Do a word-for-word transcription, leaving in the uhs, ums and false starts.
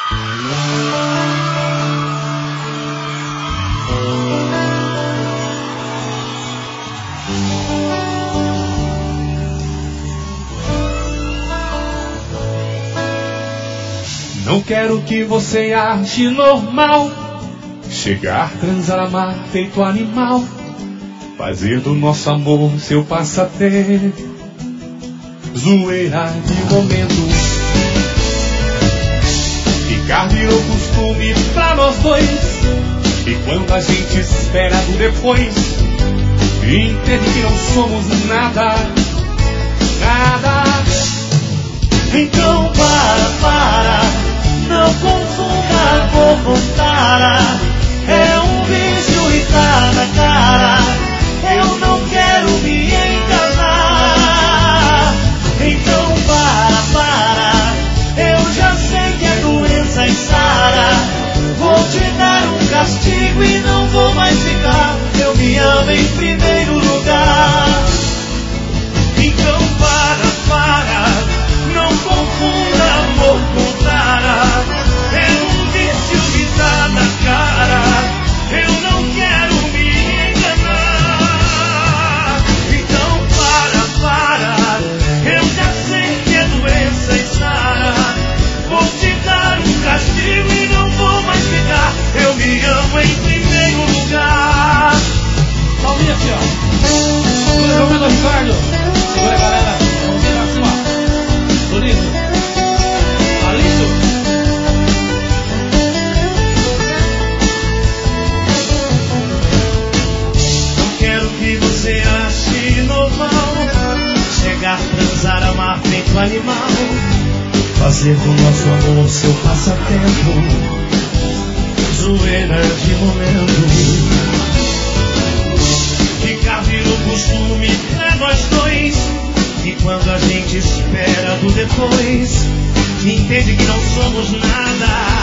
Não quero que você ache normal chegar, transar, amar, feito animal, fazer do nosso amor seu passatempo, zoeira de momento. Ficar virou costume pra nós dois, e quando a gente espera do depois, entende que não somos nada, nada. Então para, para, não confunda amor com tara. É um vício e tá na cara. Eu não quero me enganar. Então para, para, eu já sei que é doença e sara. Vou te dar um castigo e não vou mais ficar. Eu me amo em primeiro lugar. Então para, para, não confunda amor com tara. É um vício que tá na cara. Eu não quero me enganar. Então para, para, eu já sei que é doença e sara. Vou te dar um castigo e não vou mais ficar. Eu me amo em primeiro lugar. Palminha aqui, ó. João Menor Ricardo. Segura a galera. Vamos ver lá cima. Bonito. Alisto. Não quero que você ache normal chegar, transar, amar feito animal, fazer do nosso amor seu passatempo, zoeira de momento. Ficar virou costume pra nós dois, e quando a gente espera do depois, entende que não somos nada.